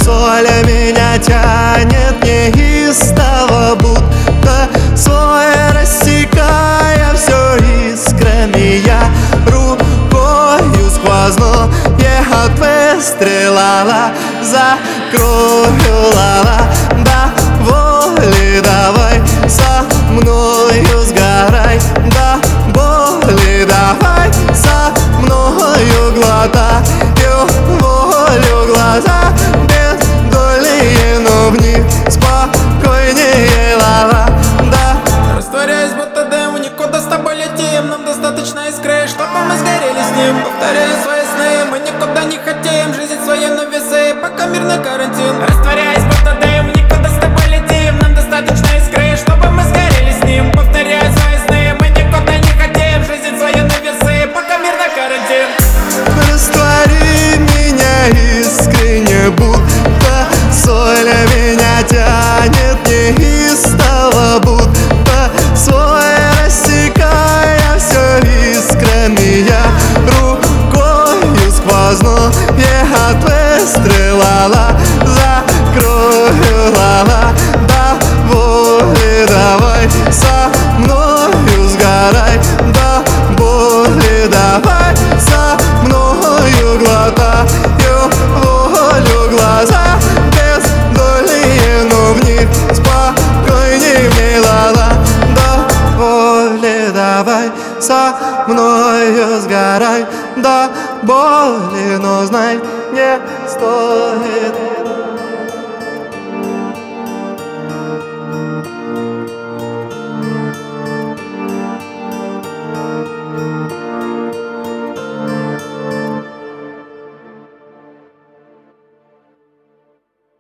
соль меня тянет неистово, будто свой рассекая все искрами. Я рукою сквозное выстрелала, закрою лала. До воли давай со мною сгорай, до боли давай со мною глотаю волю глаза бездольные, но в них спокойнее лава. Да, растворяюсь будто дым, никуда с тобой летим. Нам достаточно искры, чтобы мы сгорели с ним. Повторяю свои сны, мы никуда не хотим. Жизнь свою на весы, пока мирный карантин. Растворяюсь